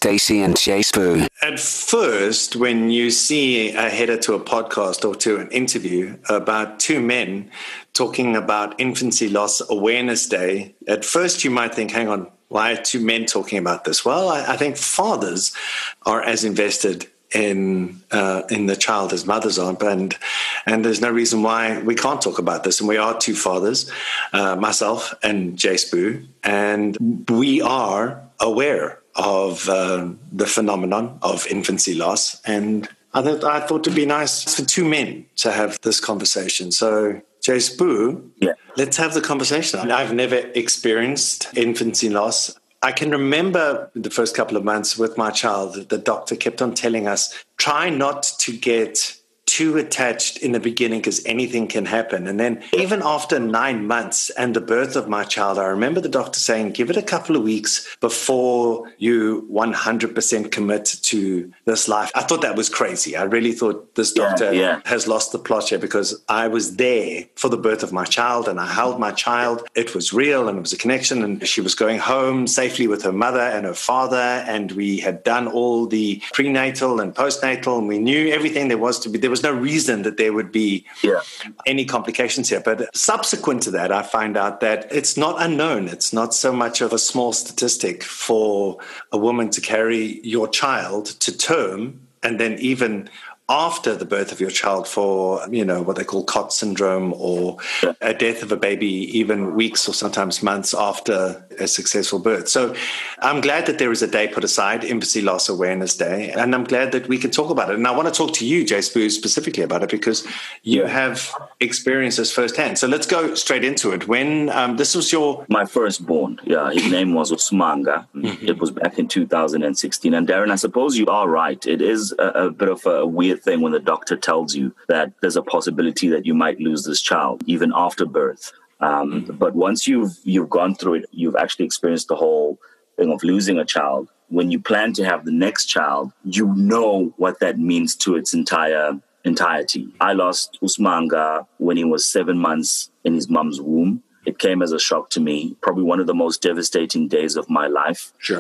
Stacey and Jay Spoo. At first, when you see a header to a podcast or to an interview about two men talking about Infancy Loss Awareness Day, at first you might think, hang on, why are two men talking about this? Well, I think fathers are as invested in the child as mothers are, and there's no reason why we can't talk about this. And we are two fathers, myself and Jay Spoo, and we are aware of the phenomenon of infancy loss. And I thought it'd be nice for two men to have this conversation. So, Jay Spoo, let's have the conversation. I've never experienced infancy loss. I can remember the first couple of months with my child, the doctor kept on telling us, try not to get too attached in the beginning because anything can happen. And then even after 9 months and the birth of my child, I remember the doctor saying, give it a couple of weeks before you 100% commit to this life. I thought that was crazy. I really thought this doctor has lost the plot here, because I was there for the birth of my child and I held my child. It was real and it was a connection, and she was going home safely with her mother and her father, and we had done all the prenatal and postnatal, and we knew everything there was to be. There was no reason that there would be any complications here. But subsequent to that, I find out that it's not unknown. It's not so much of a small statistic for a woman to carry your child to term, and then even after the birth of your child for, what they call COT syndrome, or a death of a baby even weeks or sometimes months after a successful birth. So I'm glad that there is a day put aside, Infancy Loss Awareness Day, and I'm glad that we can talk about it. And I want to talk to you, Jay Spoo, specifically about it, because you have experienced this firsthand. So let's go straight into it. When this was my firstborn, his name was Usmanga. Mm-hmm. It was back in 2016. And Darren, I suppose you are right. It is a bit of a weird thing when the doctor tells you that there's a possibility that you might lose this child even after birth. But once you've gone through it, you've actually experienced the whole thing of losing a child. When you plan to have the next child, you know what that means to its entirety. I lost Usmanga when he was 7 months in his mum's womb. It came as a shock to me, probably one of the most devastating days of my life. Sure.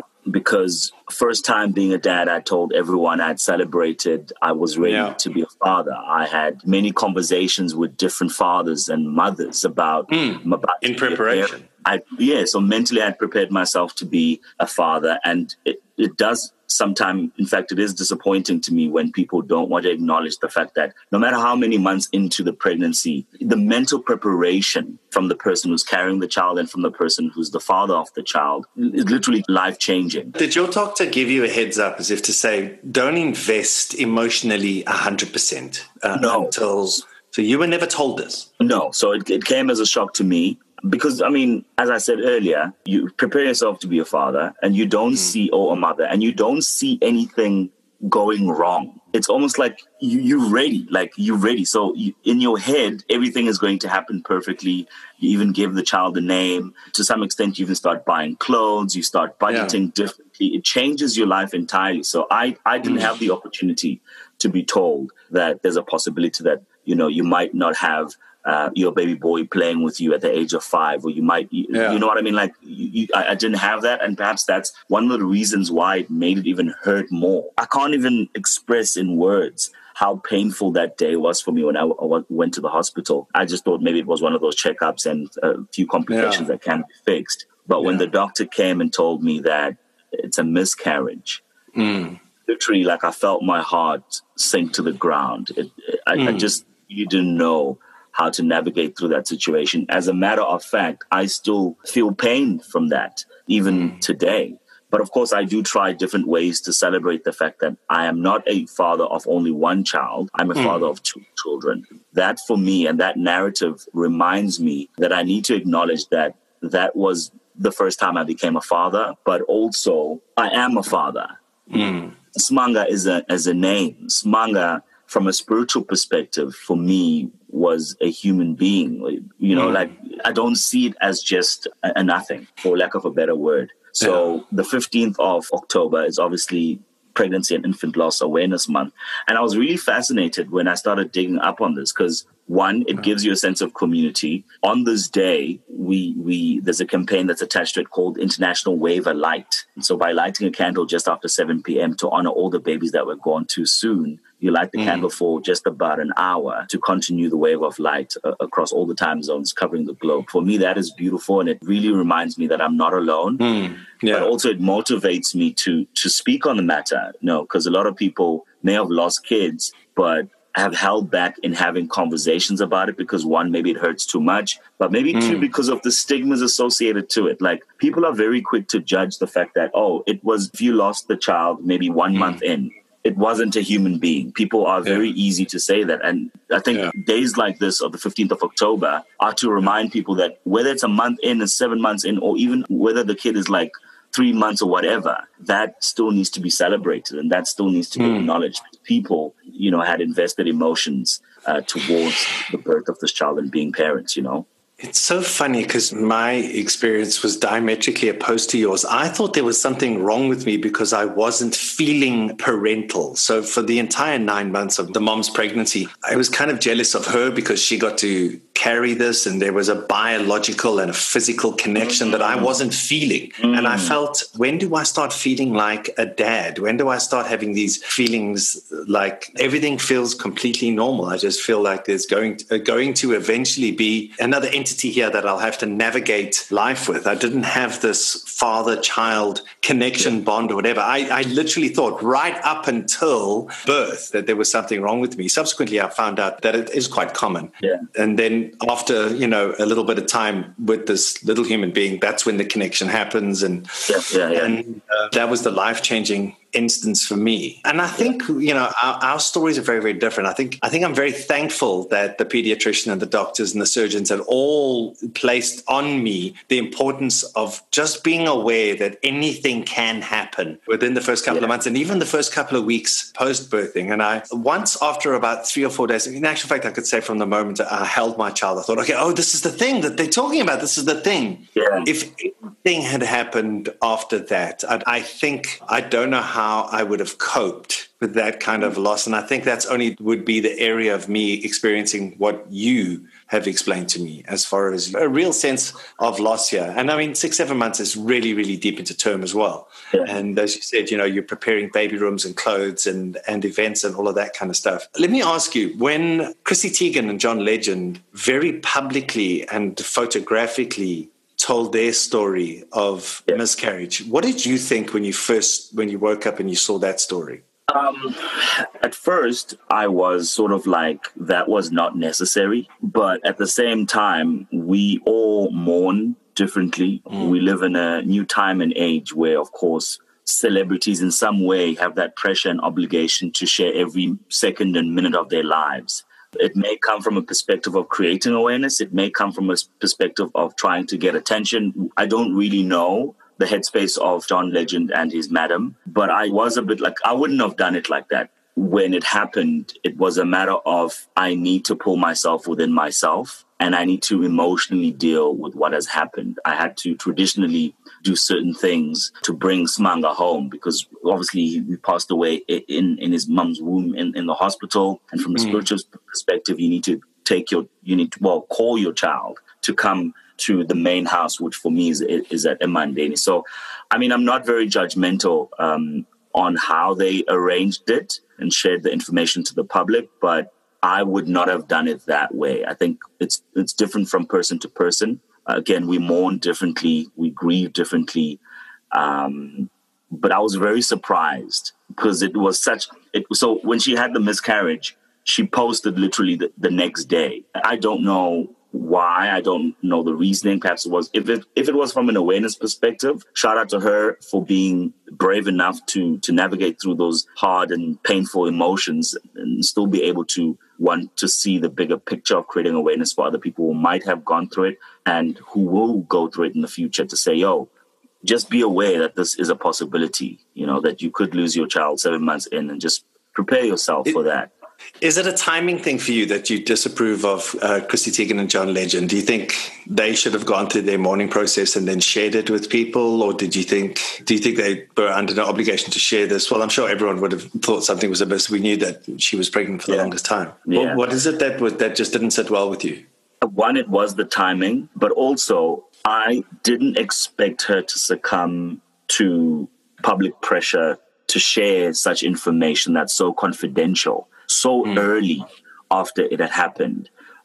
Because first time being a dad, I told everyone I'd celebrated. I was ready to be a father. I had many conversations with different fathers and mothers about in preparation. So mentally I'd prepared myself to be a father, and it does sometimes, in fact, it is disappointing to me when people don't want to acknowledge the fact that no matter how many months into the pregnancy, the mental preparation from the person who's carrying the child and from the person who's the father of the child is literally life-changing. Did your doctor give you a heads up, as if to say, don't invest emotionally 100%? No. So you were never told this? No. So it came as a shock to me. Because, as I said earlier, you prepare yourself to be a father and you don't see, or a mother, and you don't see anything going wrong. It's almost like you're ready. So in your head, everything is going to happen perfectly. You even give the child a name. To some extent, you even start buying clothes. You start budgeting differently. It changes your life entirely. So I didn't have the opportunity to be told that there's a possibility that, you might not have your baby boy playing with you at the age of 5, or you might, you know what I mean? Like, I didn't have that. And perhaps that's one of the reasons why it made it even hurt more. I can't even express in words how painful that day was for me when I went to the hospital. I just thought maybe it was one of those checkups and a few complications that can be fixed. But when the doctor came and told me that it's a miscarriage, literally, like, I felt my heart sink to the ground. You didn't know how to navigate through that situation. As a matter of fact, I still feel pain from that, even today. But of course, I do try different ways to celebrate the fact that I am not a father of only one child. I'm a father of 2 children. That, for me, and that narrative reminds me that I need to acknowledge that was the first time I became a father, but also I am a father. Smanga is a name. Smanga, from a spiritual perspective, for me, was a human being. Like, I don't see it as just a nothing, for lack of a better word. So the 15th of October is obviously Pregnancy and Infant Loss Awareness Month. And I was really fascinated when I started digging up on this, because One, it gives you a sense of community. On this day, there's a campaign that's attached to it called International Wave a Light. And so by lighting a candle just after 7 p.m. to honor all the babies that were gone too soon, you light the candle for just about an hour to continue the wave of light across all the time zones covering the globe. For me, that is beautiful, and it really reminds me that I'm not alone. But also it motivates me to speak on the matter, because a lot of people may have lost kids, but have held back in having conversations about it because, one, maybe it hurts too much, but maybe two, because of the stigmas associated to it. Like, people are very quick to judge the fact that, if you lost the child maybe 1 month in, it wasn't a human being. People are very easy to say that. And I think days like this, of the 15th of October, are to remind people that whether it's a month in, or 7 months in, or even whether the kid is like 3 months or whatever, that still needs to be celebrated, and that still needs to be acknowledged. People, had invested emotions towards the birth of this child and being parents, It's so funny because my experience was diametrically opposed to yours. I thought there was something wrong with me because I wasn't feeling parental. So for the entire 9 months of the mom's pregnancy, I was kind of jealous of her because she got to carry this, and there was a biological and a physical connection that I wasn't feeling. And I felt, when do I start feeling like a dad? When do I start having these feelings like everything feels completely normal? I just feel like there's going to eventually be another entity here that I'll have to navigate life with. I didn't have this father-child connection bond or whatever. I literally thought right up until birth that there was something wrong with me. Subsequently, I found out that it is quite common. And then after, a little bit of time with this little human being, that's when the connection happens. And that was the life-changing instance for me. And I think, our stories are very, very different. I think I'm very thankful that the pediatrician and the doctors and the surgeons had all placed on me the importance of just being aware that anything can happen within the first couple of months, and even the first couple of weeks post-birthing. And once after about 3 or 4 days, in actual fact, I could say from the moment I held my child, I thought, okay, this is the thing that they're talking about. This is the thing. If anything had happened after that, I don't know how I would have coped with that kind of loss. And I think that's only would be the area of me experiencing what you have explained to me as far as a real sense of loss here. And 6-7 months is really, really deep into term as well. And as you said, you're preparing baby rooms and clothes and events and all of that kind of stuff. Let me ask you, when Chrissy Teigen and John Legend very publicly and photographically told their story of miscarriage, what did you think when you woke up and you saw that story? At first, I was sort of like, that was not necessary. But at the same time, we all mourn differently. We live in a new time and age where, of course, celebrities in some way have that pressure and obligation to share every second and minute of their lives. It may come from a perspective of creating awareness. It may come from a perspective of trying to get attention. I don't really know the headspace of John Legend and his madam, but I was a bit like, I wouldn't have done it like that. When it happened, it was a matter of, I need to pull myself within myself, and I need to emotionally deal with what has happened. I had to traditionally do certain things to bring Smanga home, because obviously he passed away in his mum's womb in the hospital. And from a spiritual perspective, you need to call your child to come to the main house, which for me is at Emandeni. So, I'm not very judgmental on how they arranged it and shared the information to the public, but I would not have done it that way. I think it's different from person to person. Again, we mourn differently, we grieve differently. But I was very surprised because so when she had the miscarriage, she posted literally the next day. I don't know why. I don't know the reasoning. Perhaps it was, if it was from an awareness perspective, shout out to her for being brave enough to navigate through those hard and painful emotions and still be able to want to see the bigger picture of creating awareness for other people who might have gone through it and who will go through it in the future, to say, just be aware that this is a possibility, that you could lose your child 7 months in, and just prepare yourself for that. Is it a timing thing for you that you disapprove of Chrissy Teigen and John Legend? Do you think they should have gone through their mourning process and then shared it with people? Or do you think they were under no obligation to share this? Well, I'm sure everyone would have thought something was amiss. We knew that she was pregnant for the longest time. Yeah. What is it that just didn't sit well with you? One, it was the timing, but also I didn't expect her to succumb to public pressure to share such information that's so confidential so early after it had happened.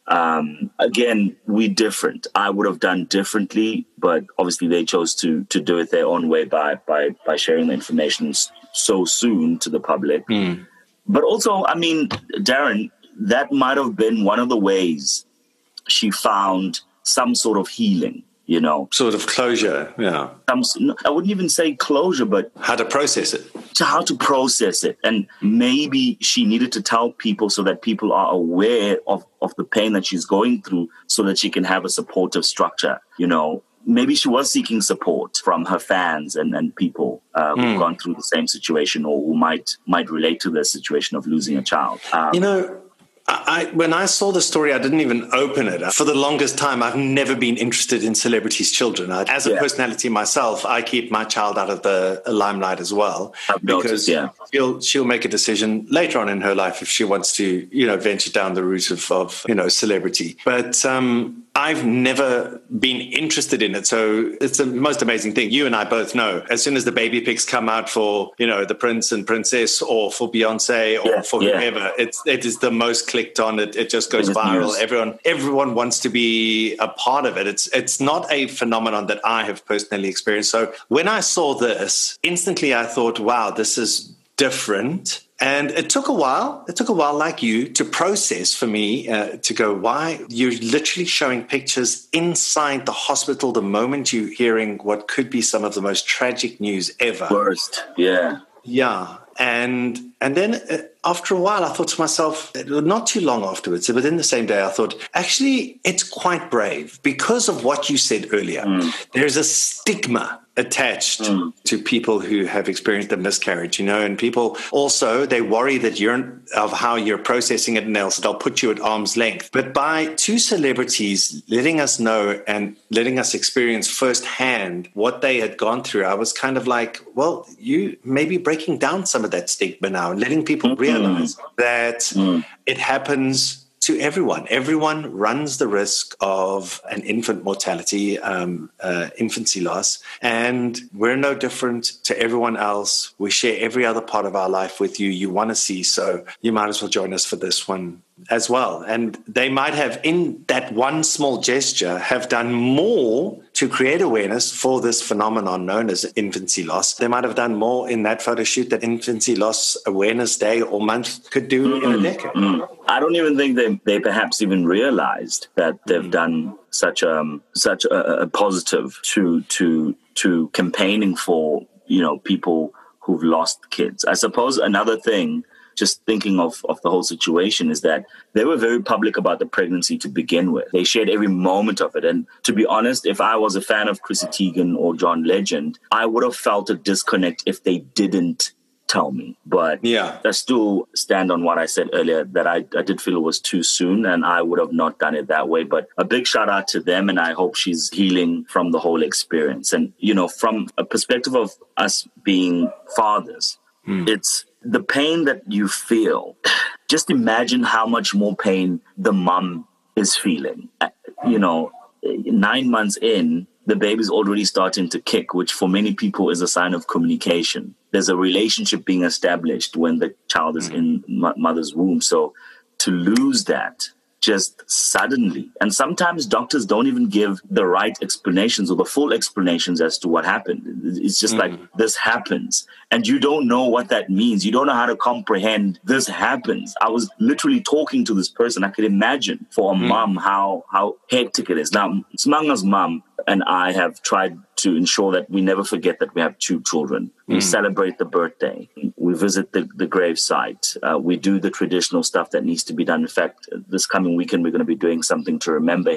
Again, we different. I would have done differently, but obviously they chose to do it their own way by sharing the information so soon to the public. But also, I mean, Darren, that might have been one of the ways she found some sort of healing, you know. Sort of closure, yeah. I wouldn't even say closure, but how to process it. How to process it. And maybe she needed to tell people so that people are aware of the pain that she's going through so that she can have a supportive structure, you know. Maybe she was seeking support from her fans and people who've gone through the same situation or who might relate to the situation of losing a child. You know, when I saw the story, I didn't even open it. For the longest time, I've never been interested in celebrities' children. As a personality myself, I keep my child out of the limelight as well. Because she'll make a decision later on in her life if she wants to, you know, venture down the route of you know, celebrity. But I've never been interested in it. So it's the most amazing thing. You and I both know, as soon as the baby pics come out for, you know, the prince and princess or for Beyonce or for whoever, it is the most clicked on. It just goes viral. Everyone wants to be a part of it. It's not a phenomenon that I have personally experienced. So when I saw this, instantly I thought, wow, this is different. And it took a while. It took a while, like you, to process for me, to go, why? You're literally showing pictures inside the hospital the moment you're hearing what could be some of the most tragic news ever. Worst, yeah. Yeah. And then after a while, I thought to myself, not too long afterwards, but in the same day, I thought, actually, it's quite brave because of what you said earlier. There's a stigma attached to people who have experienced a miscarriage, you know, and people also, they worry that of how you're processing it and they'll put you at arm's length. But by two celebrities letting us know and letting us experience firsthand what they had gone through, I was kind of like, well, you may be breaking down some of that stigma now and letting people realize that it happens to everyone. Everyone runs the risk of an infant mortality, infancy loss, and we're no different to everyone else. We share every other part of our life with you. You want to see, so you might as well join us for this one as well. And they might have, in that one small gesture, have done more to create awareness for this phenomenon known as infancy loss. They might have done more in that photo shoot that Infancy Loss Awareness Day or month could do in a decade. I don't even think they perhaps even realized that they've done such a positive to campaigning for, you know, people who've lost kids. I suppose another thing, just thinking of the whole situation, is that they were very public about the pregnancy to begin with. They shared every moment of it. And to be honest, if I was a fan of Chrissy Teigen or John Legend, I would have felt a disconnect if they didn't tell me. But I still stand on what I said earlier, that I did feel it was too soon and I would have not done it that way. But a big shout out to them, and I hope she's healing from the whole experience. And, you know, from a perspective of us being fathers, it's the pain that you feel. Just imagine how much more pain the mom is feeling. You know, 9 months in, the baby's already starting to kick, which for many people is a sign of communication. There's a relationship being established when the child is in mother's womb. So to lose that just suddenly, and sometimes doctors don't even give the right explanations or the full explanations as to what happened. It's just like, this happens, and you don't know what that means. You don't know how to comprehend this happens. I was literally talking to this person. I could imagine for a mom how hectic it is. Now, Smanga's mom and I have tried to ensure that we never forget that we have two children. We celebrate the birthday. We visit the grave site. We do the traditional stuff that needs to be done. In fact, this coming weekend, we're going to be doing something to remember him.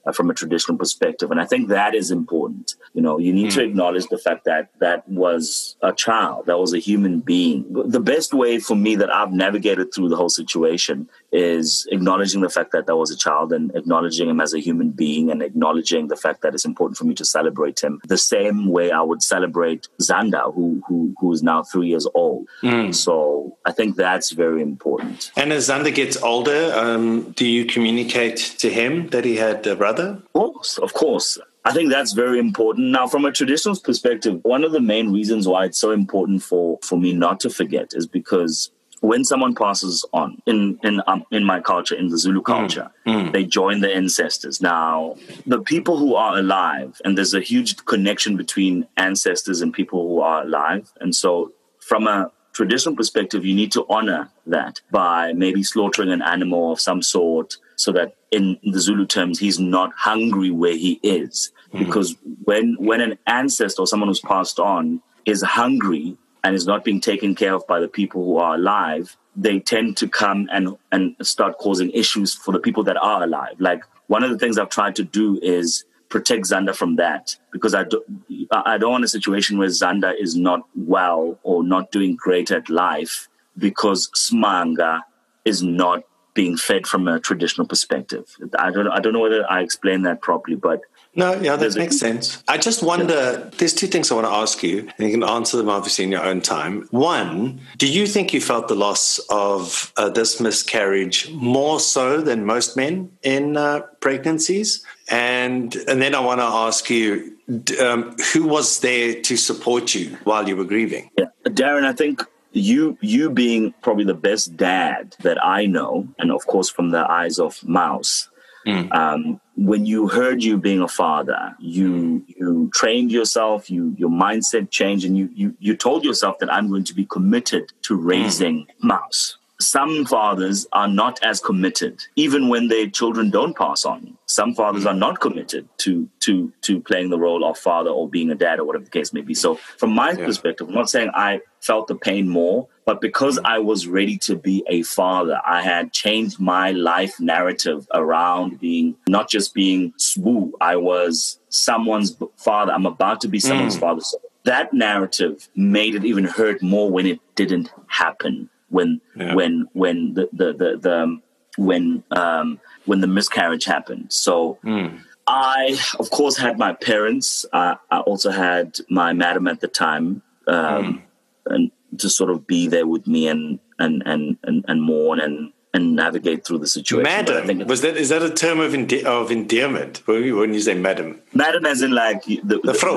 from a traditional perspective. And I think that is important. You need to acknowledge the fact that that was a child, that was a human being. The best way for me that I've navigated through the whole situation is acknowledging the fact that that was a child and acknowledging him as a human being and acknowledging the fact that it's important for me to celebrate him the same way I would celebrate Xander, who is now 3 years old. So I think that's very important. And as Xander gets older, do you communicate to him that he had a brother? Of course. I think that's very important. Now, from a traditional perspective, one of the main reasons why it's so important for me not to forget is because when someone passes on in my culture, in the Zulu culture, they join the ancestors. Now, the people who are alive, and there's a huge connection between ancestors and people who are alive. And so from a traditional perspective, you need to honor that by maybe slaughtering an animal of some sort so that in the Zulu terms, he's not hungry where he is. Because when an ancestor or someone who's passed on is hungry and is not being taken care of by the people who are alive, they tend to come and start causing issues for the people that are alive. Like, one of the things I've tried to do is protect Xander from that, because I don't want a situation where Xander is not well or not doing great at life because Smanga is not being fed from a traditional perspective. I don't know whether I explained that properly, but no, yeah, that makes sense. I just wonder, there's two things I want to ask you, and you can answer them obviously in your own time. One, do you think you felt the loss of this miscarriage more so than most men in pregnancies? And then I want to ask you, who was there to support you while you were grieving? Yeah, Darren, I think you being probably the best dad that I know, and of course from the eyes of Mouse, when you heard you being a father, you trained yourself, your mindset changed, and you told yourself that I'm going to be committed to raising Mouse. Some fathers are not as committed, even when their children don't pass on. Some fathers are not committed to playing the role of father or being a dad or whatever the case may be. So from my perspective, I'm not saying I felt the pain more, but because I was ready to be a father, I had changed my life narrative around being not just being Sbu. I was someone's father. I'm about to be someone's father. So that narrative made it even hurt more when it didn't happen. When the miscarriage happened. So I, of course, had my parents. I also had my madam at the time, and to sort of be there with me and mourn and navigate through the situation. Madam, is that a term of endearment when you say madam? Madam, as in like the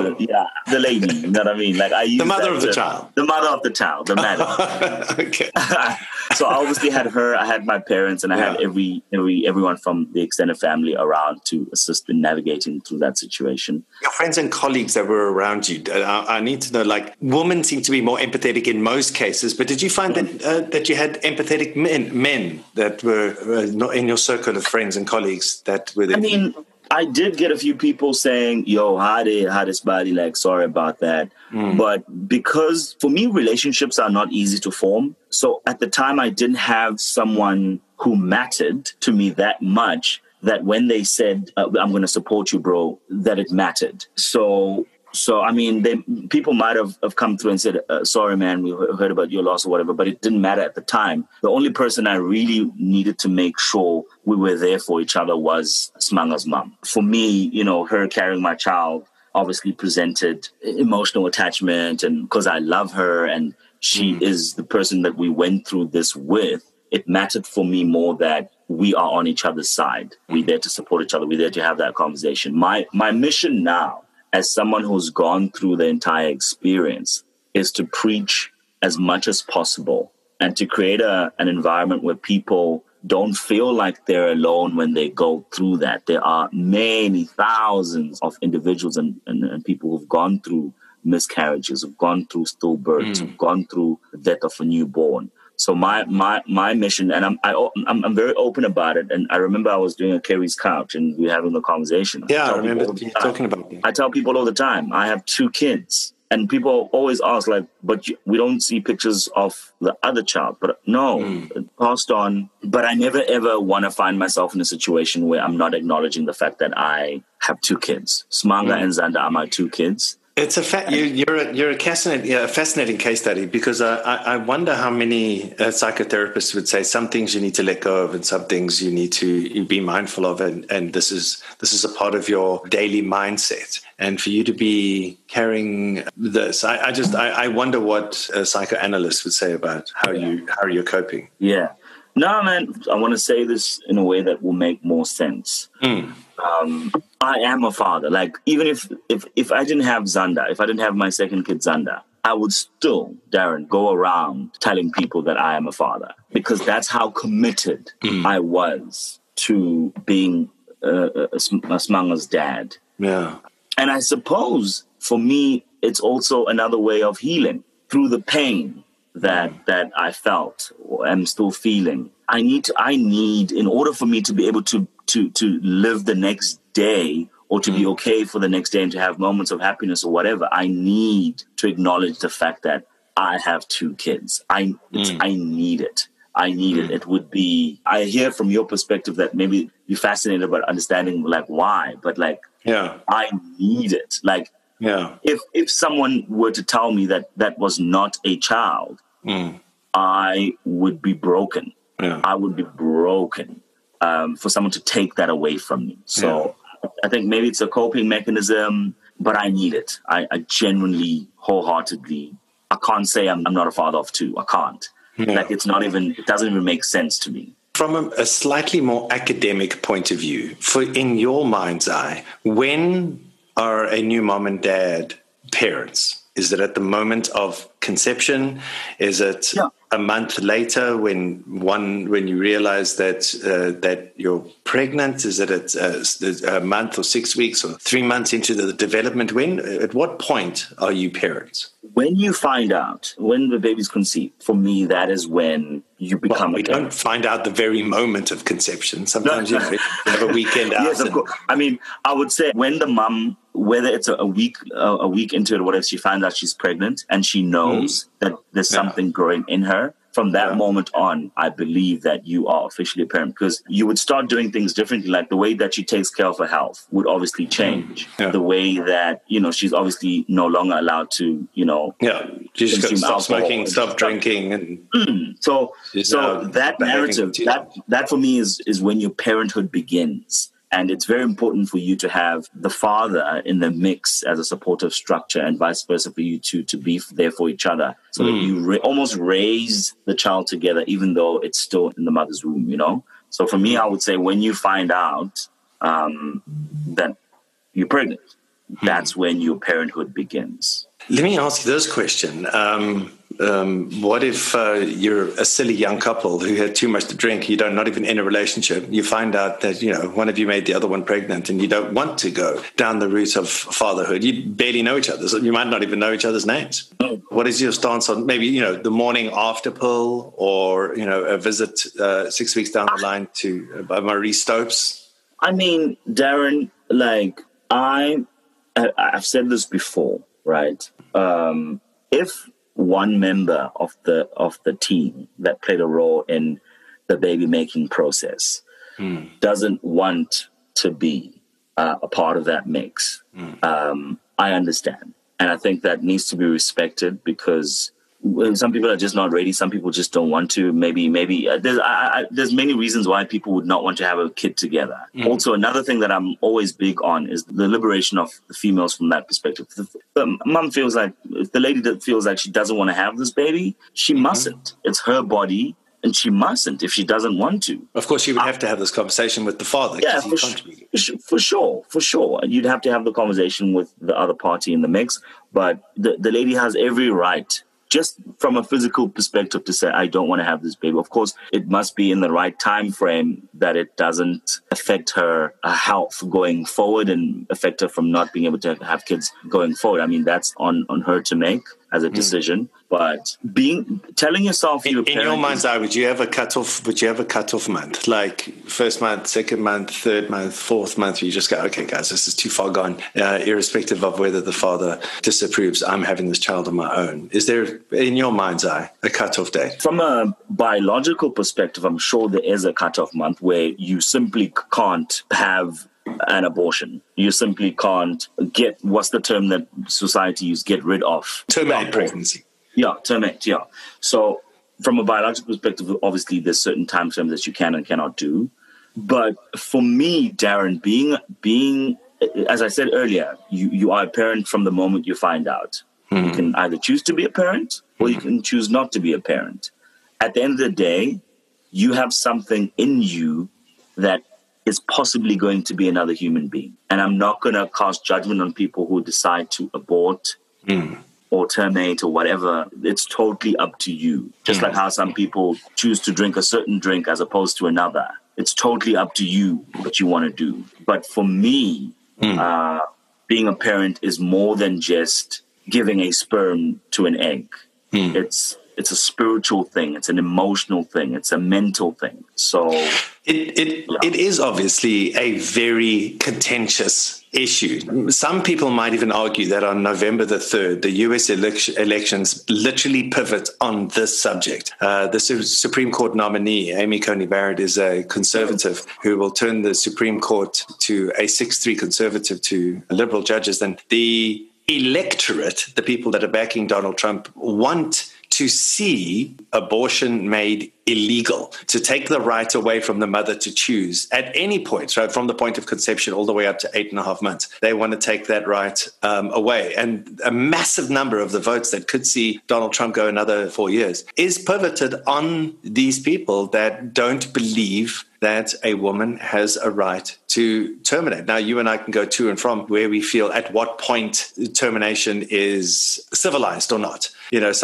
lady. You know what I mean? Like I use the mother of the child. The mother of the child, the madam. Okay. So I obviously had her. I had my parents, and I had everyone from the extended family around to assist in navigating through that situation. Your friends and colleagues that were around you. I need to know. Like, women seem to be more empathetic in most cases, but did you find that you had empathetic men that were not in your circle of friends and colleagues that were there? I mean, I did get a few people saying, yo, how this body, like, sorry about that. But because for me, relationships are not easy to form. So at the time, I didn't have someone who mattered to me that much that when they said, I'm going to support you, bro, that it mattered. So I mean, people might have come through and said, sorry, man, we heard about your loss or whatever, but it didn't matter at the time. The only person I really needed to make sure we were there for each other was Smanga's mom. For me, her carrying my child obviously presented emotional attachment, and because I love her and she is the person that we went through this with, it mattered for me more that we are on each other's side. We're there to support each other. We're there to have that conversation. My mission now, as someone who's gone through the entire experience, is to preach as much as possible and to create an environment where people don't feel like they're alone when they go through that. There are many thousands of individuals and people who've gone through miscarriages, who've gone through stillbirths, who've gone through the death of a newborn. So my mission, and I'm very open about it. And I remember I was doing a Kerry's Couch and we were having the conversation. Yeah, I remember you talking about it. I tell people all the time, I have 2 kids. And people always ask, like, but we don't see pictures of the other child. But no, it passed on. But I never, ever want to find myself in a situation where I'm not acknowledging the fact that I have 2 kids. Smanga and Zanda are my 2 kids. It's you're a fascinating case study, because I wonder how many psychotherapists would say some things you need to let go of and some things you need to be mindful of, and this is a part of your daily mindset. And for you to be carrying this, I wonder what a psychoanalyst would say about how you're coping. Yeah. No, man, I want to say this in a way that will make more sense. I am a father. Like, even if I didn't have Zanda, if I didn't have my second kid, Zanda, I would still, Darren, go around telling people that I am a father, because that's how committed I was to being Smanga's dad. Yeah. And I suppose for me, it's also another way of healing through the pain that I felt or am still feeling. I need, in order for me to be able to live the next day, or to be okay for the next day and to have moments of happiness or whatever, I need to acknowledge the fact that I have 2 kids. I need it. I need it. It would be, I hear from your perspective that maybe you're fascinated about understanding like why, but like, I need it. Like, if someone were to tell me that that was not a child, I would be broken. I would be broken for someone to take that away from me. So I think maybe it's a coping mechanism, but I need it. I genuinely, wholeheartedly, I can't say I'm not a father of 2. I can't. Like, it doesn't even make sense to me. From a slightly more academic point of view, in your mind's eye, when are a new mom and dad parents? Is it at the moment of conception? Is it a month later when you realize that you're pregnant? Is it at a month or 6 weeks or 3 months into the development? At what point are you parents? When you find out, when the baby's conceived, for me, that is when you become we don't find out the very moment of conception. Sometimes you have a weekend out. Yes, of course. I mean, I would say when the mom, whether it's a week into it or whatever, she finds out she's pregnant and she knows that there's something growing in her. From that moment on, I believe that you are officially a parent, because you would start doing things differently. Like the way that she takes care of her health would obviously change. The way that, she's obviously no longer allowed to, she's got to stop smoking, stop drinking. And So that narrative, that for me is when your parenthood begins. And it's very important for you to have the father in the mix as a supportive structure, and vice versa for you to be there for each other, so that you almost raise the child together, even though it's still in the mother's womb, So for me, I would say when you find out that you're pregnant, that's when your parenthood begins. Let me ask you this question. What if you're a silly young couple who had too much to drink, you're not even in a relationship, you find out that, one of you made the other one pregnant and you don't want to go down the route of fatherhood? You barely know each other. So you might not even know each other's names. What is your stance on maybe, the morning after pill, or, a visit 6 weeks down the line to Marie Stopes? I mean, Darren, like I've said this before, right? If one member of the team that played a role in the baby making process doesn't want to be a part of that mix, I understand. And I think that needs to be respected, because some people are just not ready. Some people just don't want to. Maybe there's many reasons why people would not want to have a kid together. Also, another thing that I'm always big on is the liberation of the females from that perspective. The mom feels like, if the lady that feels like she doesn't want to have this baby, she mustn't. It's her body, and she mustn't if she doesn't want to. Of course, you would have to have this conversation with the father. Yeah, for sure. You'd have to have the conversation with the other party in the mix. But the lady has every right, just from a physical perspective, to say, I don't want to have this baby. Of course, it must be in the right time frame, that it doesn't affect her health going forward and affect her from not being able to have kids going forward. I mean, that's on her to make. as a decision. But telling yourself you're a parent, in your mind's eye, would you have a cutoff month, like first month, second month, third month, fourth month? You just go, okay, guys, this is too far gone. Irrespective of whether the father disapproves, I'm having this child on my own. Is there, in your mind's eye, a cutoff date? From a biological perspective, I'm sure there is a cutoff month where you simply can't have an abortion. You simply can't get, what's the term that society uses, get rid of? Terminate pregnancy. Yeah, terminate, yeah. So from a biological perspective, obviously there's certain time frames that you can and cannot do. But for me, Darren, being as I said earlier, you are a parent from the moment you find out. You can either choose to be a parent or you can choose not to be a parent. At the end of the day, you have something in you that is possibly going to be another human being. And I'm not going to cast judgment on people who decide to abort or terminate or whatever. It's totally up to you. Just like how some people choose to drink a certain drink as opposed to another. It's totally up to you what you want to do. But for me, being a parent is more than just giving a sperm to an egg. It's a spiritual thing. It's an emotional thing. It's a mental thing. So it is obviously a very contentious issue. Some people might even argue that on November the 3rd, the U.S. elections literally pivot on this subject. The Supreme Court nominee, Amy Coney Barrett, is a conservative who will turn the Supreme Court to a 6-3 conservative to liberal judges. And the electorate, the people that are backing Donald Trump, want to see abortion made illegal, to take the right away from the mother to choose at any point, right, from the point of conception all the way up to 8.5 months. They want to take that right away. And a massive number of the votes that could see Donald Trump go another 4 years is pivoted on these people that don't believe that a woman has a right to terminate. Now, you and I can go to and from where we feel at what point termination is civilized or not. You know,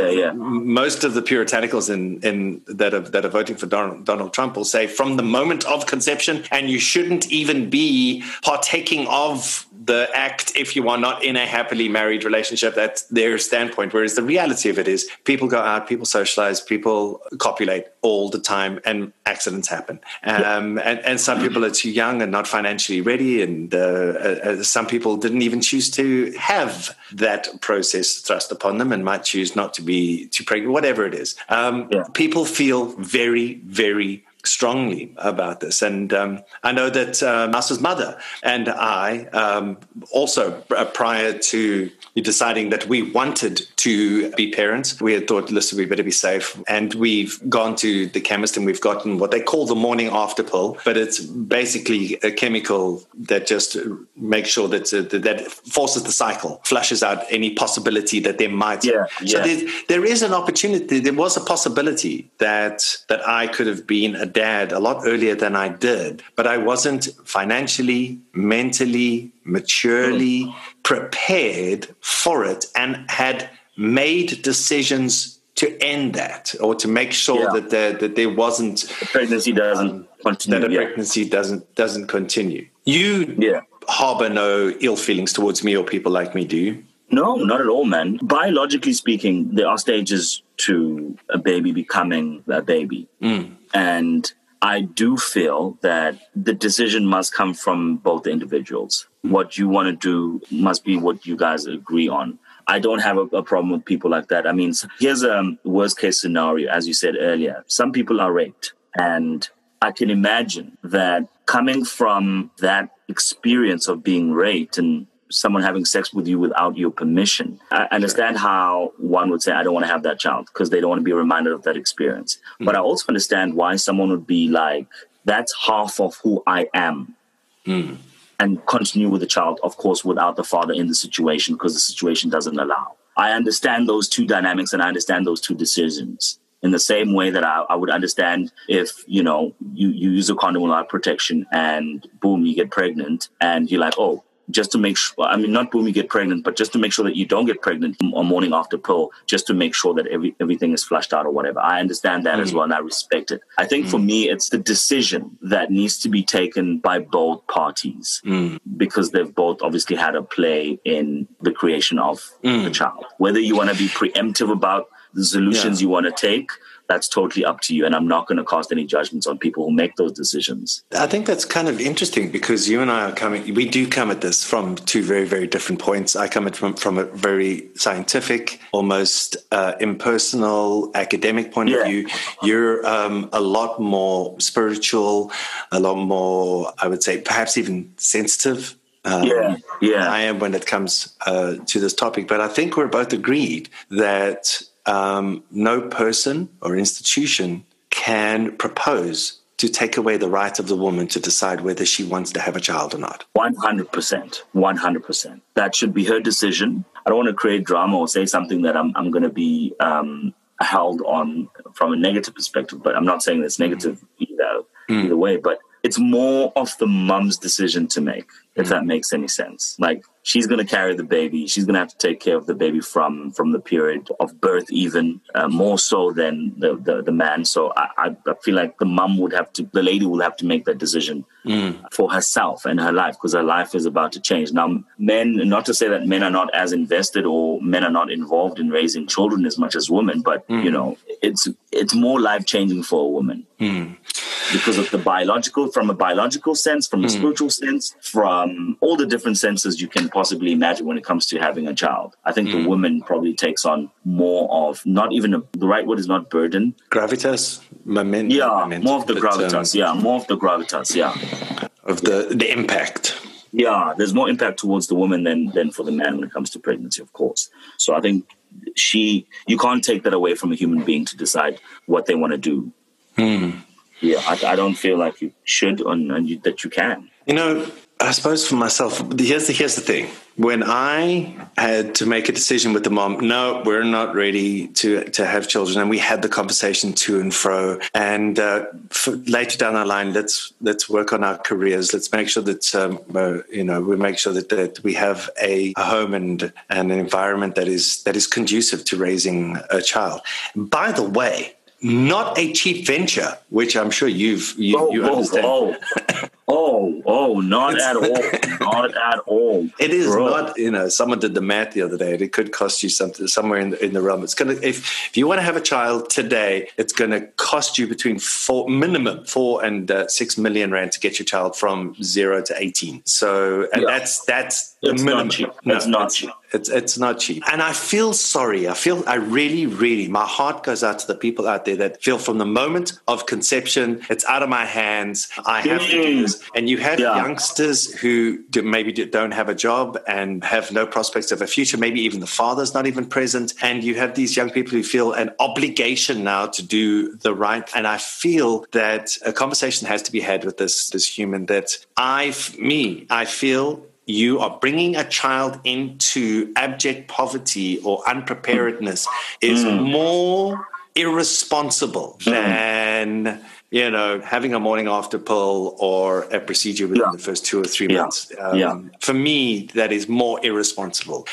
most of the puritanicals that are voting for Donald Trump will say from the moment of conception, and you shouldn't even be partaking of the act if you are not in a happily married relationship. That's their standpoint. Whereas the reality of it is people go out, people socialize, people copulate all the time, and accidents happen. And some people are too young and not financially ready. And some people didn't even choose to have that process thrust upon them and might choose not to be too pregnant, whatever it is. People feel very, very strongly about this. And I know that Mouse's mother and I also, prior to deciding that we wanted to be parents, we had thought, listen, we better be safe. And we've gone to the chemist and we've gotten what they call the morning after pill, but it's basically a chemical that just makes sure that that forces the cycle, flushes out any possibility that there might. So there is an opportunity. There was a possibility that I could have been a dad a lot earlier than I did, but I wasn't financially, mentally, maturely prepared for it, and had made decisions to end that, or to make sure that there wasn't the pregnancy doesn't continue. That a pregnancy doesn't continue. You harbor no ill feelings towards me or people like me, do you? No, not at all, man. Biologically speaking, there are stages to a baby becoming a baby. And I do feel that the decision must come from both individuals. What you want to do must be what you guys agree on. I don't have a problem with people like that. I mean, here's a worst case scenario, as you said earlier. Some people are raped, and I can imagine that coming from that experience of being raped and someone having sex with you without your permission, I understand how one would say, I don't want to have that child, because they don't want to be reminded of that experience. But I also understand why someone would be like, that's half of who I am. And continue with the child, of course, without the father in the situation, because the situation doesn't allow. I understand those two dynamics, and I understand those two decisions in the same way that I would understand if, you use a condom without protection and boom, you get pregnant and you're like, oh, just to make sure, I mean, not when we get pregnant, but just to make sure that you don't get pregnant a morning after pill, just to make sure that everything is flushed out or whatever. I understand that as well, and I respect it. I think for me, it's the decision that needs to be taken by both parties because they've both obviously had a play in the creation of the child. Whether you want to be preemptive about the solutions you want to take, that's totally up to you. And I'm not going to cast any judgments on people who make those decisions. I think that's kind of interesting because you and I we do come at this from two very, very different points. I come at it from a very scientific, almost impersonal, academic point of view. You're a lot more spiritual, a lot more, I would say, perhaps even sensitive. I am when it comes to this topic. But I think we're both agreed that no person or institution can propose to take away the right of the woman to decide whether she wants to have a child or not. 100%. 100%. That should be her decision. I don't want to create drama or say something that I'm going to be held on from a negative perspective, but I'm not saying that's negative either way. But it's more of the mum's decision to make, if that makes any sense. Like, she's going to carry the baby. She's going to have to take care of the baby from the period of birth, even more so than the man. So I feel like the lady will have to make that decision for herself and her life, because her life is about to change. Now, men, not to say that men are not as invested or men are not involved in raising children as much as women, but, you know, it's more life-changing for a woman. Because of from a biological sense, from a spiritual sense, from all the different senses you can possibly imagine when it comes to having a child. I think the woman probably takes on more of, not even the right word is not burden. Gravitas? More of the gravitas. Of the impact. Yeah, there's more impact towards the woman than for the man when it comes to pregnancy, of course. So I think you can't take that away from a human being to decide what they want to do. Yeah, I don't feel like you should that you can. You know, I suppose for myself, here's the thing. When I had to make a decision with the mom, no, we're not ready to have children, and we had the conversation to and fro. And later down the line, let's work on our careers. Let's make sure that we make sure that we have a home and an environment that is conducive to raising a child. By the way, not a cheap venture, which I'm sure you understand. Not at all. Not at all. It is not, someone did the math the other day, and it could cost you something somewhere in the realm. It's going to, if you want to have a child today, it's going to cost you between minimum 4 and 6 million rand to get your child from 0 to 18. So, and that's the minimum. It's not cheap. It's not cheap. And I feel sorry. I really, really, my heart goes out to the people out there that feel from the moment of conception, it's out of my hands. I have to do this. And you have youngsters who maybe don't have a job and have no prospects of a future. Maybe even the father's not even present. And you have these young people who feel an obligation now to do the right. And I feel that a conversation has to be had with this human that I feel you are bringing a child into abject poverty or unpreparedness is more irresponsible than having a morning after pill or a procedure within the first 2 or 3 months. For me, that is more irresponsible.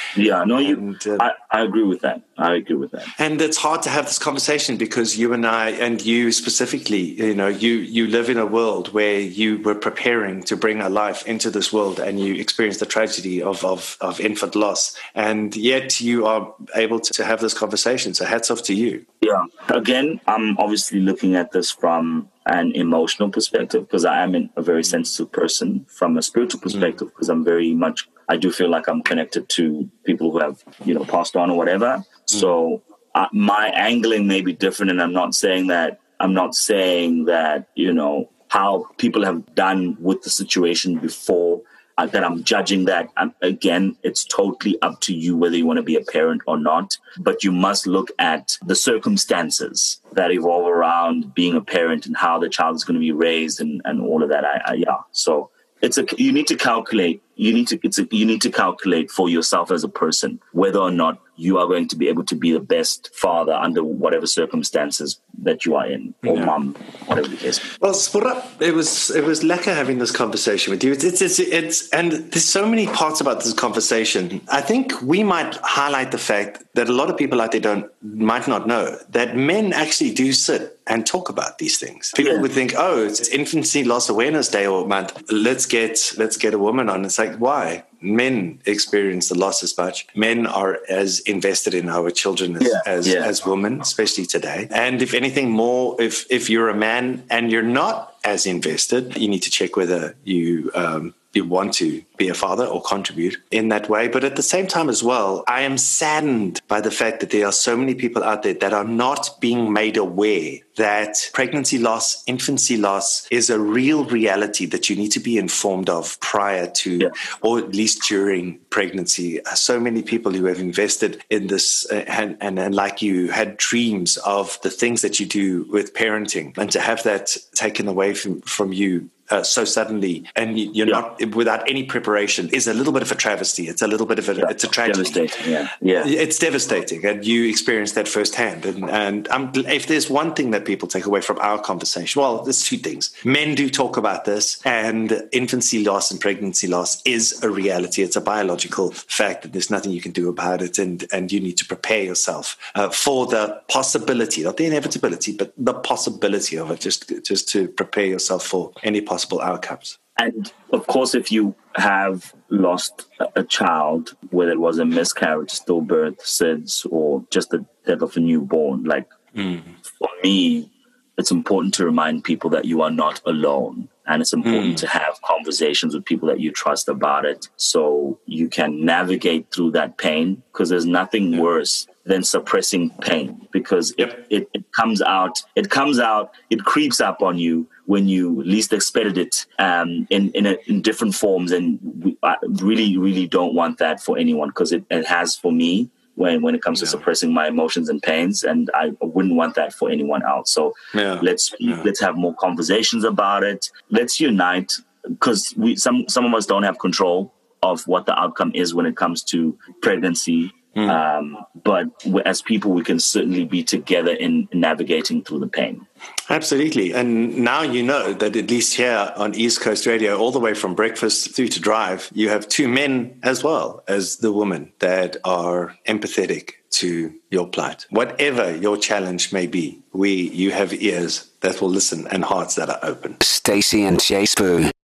I agree with that. And it's hard to have this conversation because you and I, and you specifically, you live in a world where you were preparing to bring a life into this world and you experienced the tragedy of infant loss. And yet you are able to have this conversation. So hats off to you. Yeah. Again, I'm obviously looking at this from an emotional perspective because I am a very sensitive person. From a spiritual perspective, because I do feel like I'm connected to people who have, passed on or whatever. So my angling may be different, and I'm not saying that, how people have done with the situation before, that I'm judging that. Again, it's totally up to you whether you want to be a parent or not. But you must look at the circumstances that evolve around being a parent and how the child is going to be raised and all of that. So you need to calculate. You need to calculate for yourself as a person whether or not you are going to be able to be the best father under whatever circumstances that you are in, or mom, whatever the case. Well, Spura, it was lekker having this conversation with you. It's and there's so many parts about this conversation. I think we might highlight the fact that a lot of people out there might not know that men actually do sit and talk about these things. People would think, oh, it's Infancy Loss Awareness Day or month. Let's get a woman on. It's like, why? Men experience the loss as much. Men are as invested in our children as women, especially today. And if anything more, if you're a man and you're not as invested, you need to check whether you want to be a father or contribute in that way. But at the same time as well, I am saddened by the fact that there are so many people out there that are not being made aware that pregnancy loss, infancy loss is a real reality that you need to be informed of prior to, or at least during pregnancy. So many people who have invested in this and like you had dreams of the things that you do with parenting, and to have that taken away from you so suddenly, and you're not without any preparation, is a little bit of a travesty. It's a little bit of it's a tragedy. Devastating. It's devastating, and you experienced that firsthand. And if there's one thing that people take away from our conversation, well, there's two things. Men do talk about this, and infancy loss and pregnancy loss is a reality. It's a biological fact, and there's nothing you can do about it. And you need to prepare yourself for the possibility, not the inevitability, but the possibility of it. Just to prepare yourself for any possible outcomes. And of course, if you have lost a child, whether it was a miscarriage, stillbirth, SIDS, or just the death of a newborn, for me, it's important to remind people that you are not alone. And it's important to have conversations with people that you trust about it, so you can navigate through that pain, because there's nothing worse than suppressing pain, because it comes out, it creeps up on you when you least expected it, in different forms. And I really, really don't want that for anyone, because it has for me when it comes to suppressing my emotions and pains, and I wouldn't want that for anyone else. So let's have more conversations about it. Let's unite, because some of us don't have control of what the outcome is when it comes to pregnancy. But as people, we can certainly be together in navigating through the pain. Absolutely. And now you know that at least here on East Coast Radio, all the way from breakfast through to drive, you have two men as well as the woman that are empathetic to your plight. Whatever your challenge may be, you have ears that will listen and hearts that are open. Stacey and Jay Spoo.